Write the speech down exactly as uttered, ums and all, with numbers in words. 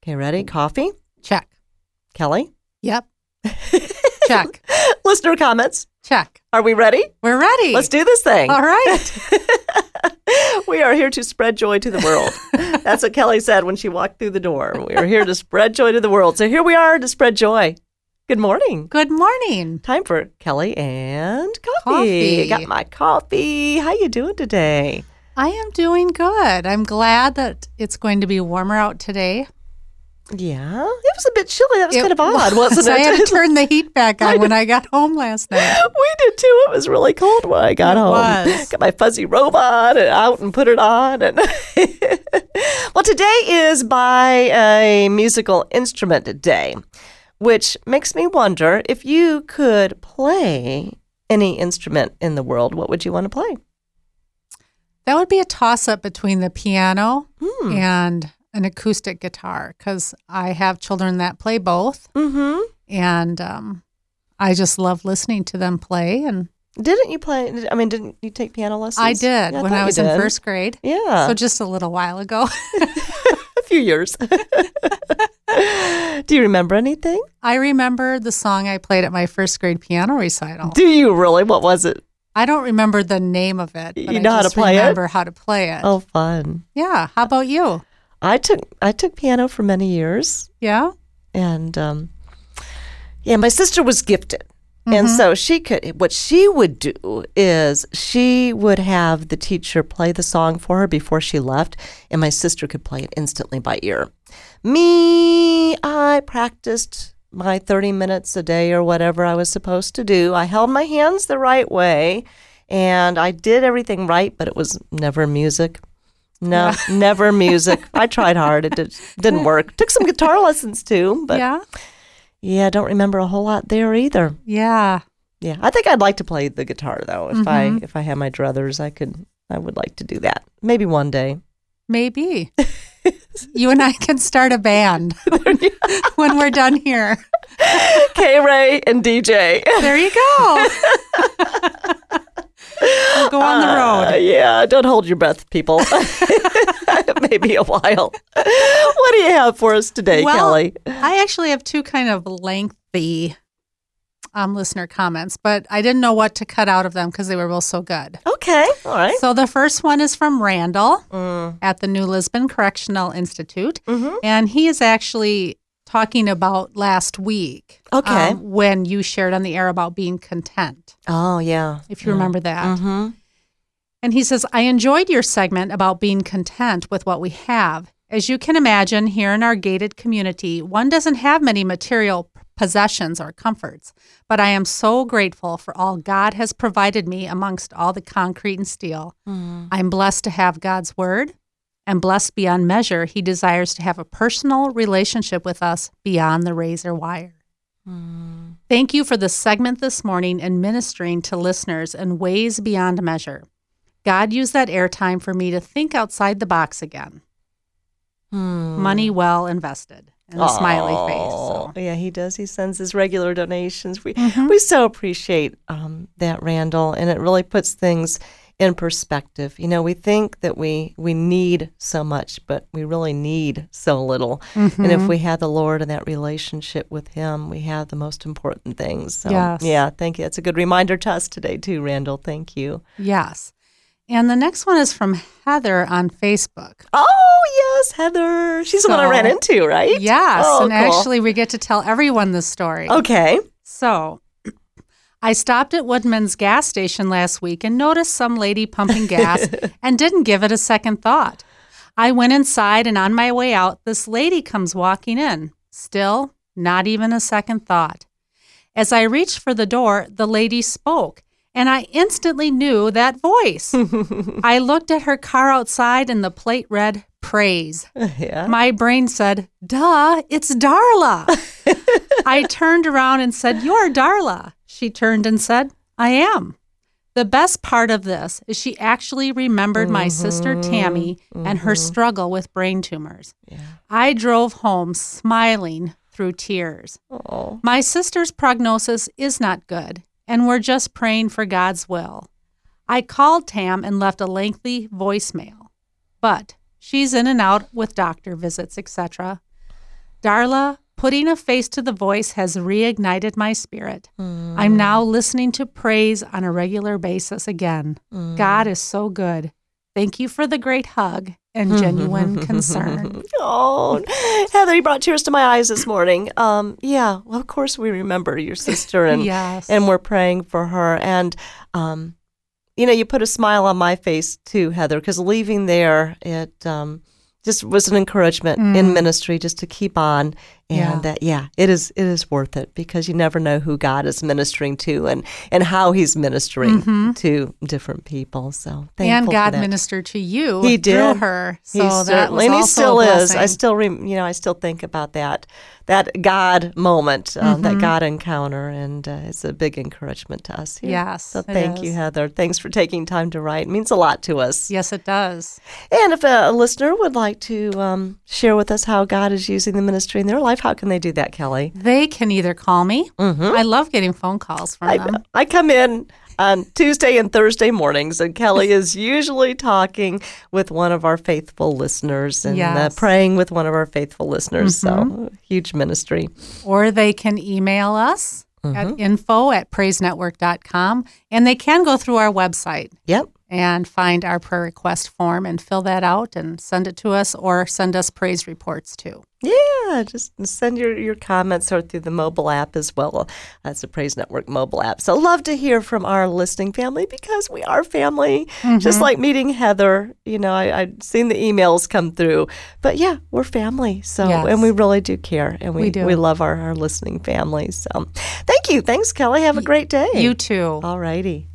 Okay, ready? Coffee? Check. Kelly? Yep. Check. Listener comments? Check. Are we ready? We're ready. Let's do this thing. All right. We are here to spread joy to the world. That's what Kelly said when she walked through the door. We are here to spread joy to the world. So here we are to spread joy. Good morning. Good morning. Time for Kelly and coffee. Coffee. Got my coffee. How you doing today? I am doing good. I'm glad that it's going to be warmer out today. Yeah, it was a bit chilly. That was It kind of odd, was. wasn't it? I had to turn the heat back on when I got home last night. We did too. It was really cold when I got It home. was. Got my fuzzy robe on and out and put it on. And well, today is by a musical instrument day, which makes me wonder if you could play any instrument in the world, what would you want to play? That would be a toss-up between the piano Hmm. and an acoustic guitar, because I have children that play both, Mm-hmm. and um, I just love listening to them play. And Didn't you play? I mean, didn't you take piano lessons? I did Yeah, when thought I you was in did. first grade, Yeah, so just a little while ago. a few years. Do you remember anything? I remember the song I played at my first grade piano recital. Do you really? What was it? I don't remember the name of it, but You I know how to just play it? remember how to play it. Oh, fun. Yeah. How about you? I took I took piano for many years, Yeah? and um, yeah, my sister was gifted, and so she could. What she would do is she would have the teacher play the song for her before she left, and my sister could play it instantly by ear. Me, I practiced my thirty minutes a day or whatever I was supposed to do. I held my hands the right way, and I did everything right, but it was never music. No, never music. I tried hard. It did, didn't work. Took some guitar lessons too, but yeah. yeah? I don't remember a whole lot there either. Yeah. Yeah, I think I'd like to play the guitar though. If I Mhm. if I had my druthers, I could. I would like to do that. Maybe one day. Maybe. You and I can start a band when we're done here. K Ray and D J. There you go. We'll go on the Uh, road. yeah, don't hold your breath, people. Maybe a while. What do you have for us today, Well, Kelly? I actually have two kind of lengthy um, listener comments, but I didn't know what to cut out of them because they were both so good. Okay, all right. So the first one is from Randall Mm, at the New Lisbon Correctional Institute, mhm. and he is actually talking about last week. Okay. um, when you shared on the air about being content, Oh, yeah. if you remember that. Mm-hmm. And he says, I enjoyed your segment about being content with what we have. As you can imagine, here in our gated community, one doesn't have many material possessions or comforts, but I am so grateful for all God has provided me amongst all the concrete and steel. Mm. I'm blessed to have God's word, and blessed beyond measure, he desires to have a personal relationship with us beyond the razor wire. Mm. Thank you for the segment this morning and ministering to listeners in ways beyond measure. God used that airtime for me to think outside the box again. Hmm. Money well invested. And a smiley Aw. face. So. Yeah, he does. He sends his regular donations. We Mhm. we so appreciate um, that, Randall, and it really puts things in perspective. You know, we think that we we need so much, but we really need so little. And if Mhm. we have the Lord and that relationship with Him, we have the most important things. So, Yes. yeah, thank you. It's a good reminder to us today, too, Randall. Thank you. Yes. And the next one is from Heather on Facebook. Oh, yes, Heather. She's the one I So- ran into, right? Yes. Oh, and cool. actually, we get to tell everyone this story. Okay. So, I stopped at Woodman's gas station last week and noticed some lady pumping gas and didn't give it a second thought. I went inside, and on my way out, this lady comes walking in. Still, not even a second thought. As I reached for the door, the lady spoke, and I instantly knew that voice. I looked at her car outside, and the plate read, praise. Yeah. My brain said, duh, it's Darla. I turned around and said, you're Darla. She turned and said, I am. The best part of this is she actually remembered my sister Tammy and her struggle with brain tumors. Yeah. I drove home smiling through tears. Oh. My sister's prognosis is not good, and we're just praying for God's will. I called Tam and left a lengthy voicemail, but she's in and out with doctor visits, et cetera. Darla, putting a face to the voice has reignited my spirit. Mm. I'm now listening to praise on a regular basis again. Mm. God is so good. Thank you for the great hug and genuine concern. Oh, Heather, you brought tears to my eyes this morning. Um, yeah, well, of course we remember your sister, and yes. and we're praying for her. And, um, you know, you put a smile on my face too, Heather, because leaving there, it um, just was an encouragement mm. in ministry just to keep on. And yeah. that, yeah, it is it is worth it, because you never know who God is ministering to and, and how he's ministering mm-hmm. to different people. So thankful And God for that. ministered to you he through did. her. So he that certainly, was and he also still a is. blessing. I still, rem, you know, I still think about that, that God moment, um, mm-hmm. that God encounter, and uh, it's a big encouragement to us here. Yes, so thank is. you, Heather. Thanks for taking time to write. It means a lot to us. Yes, it does. And if a, a listener would like to um, share with us how God is using the ministry in their life, how can they do that, Kelly? They can either call me. Mm-hmm. I love getting phone calls from I, them. I come in on Tuesday and Thursday mornings, and Kelly is usually talking with one of our faithful listeners and yes. uh, praying with one of our faithful listeners. Mm-hmm. So huge ministry. Or they can email us mm-hmm. at info at praise network dot com, and they can go through our website. Yep. And find our prayer request form and fill that out and send it to us, or send us praise reports too. Yeah, just send your, your comments or through the mobile app as well. That's the Praise Network mobile app. So love to hear from our listening family, because we are family. Mm-hmm. Just like meeting Heather, you know, I, I've seen the emails come through. But yeah, we're family. So yes. and we really do care, and we we, do. we love our, our listening families. So thank you. Thanks, Kelly. Have a great day. You too. All righty.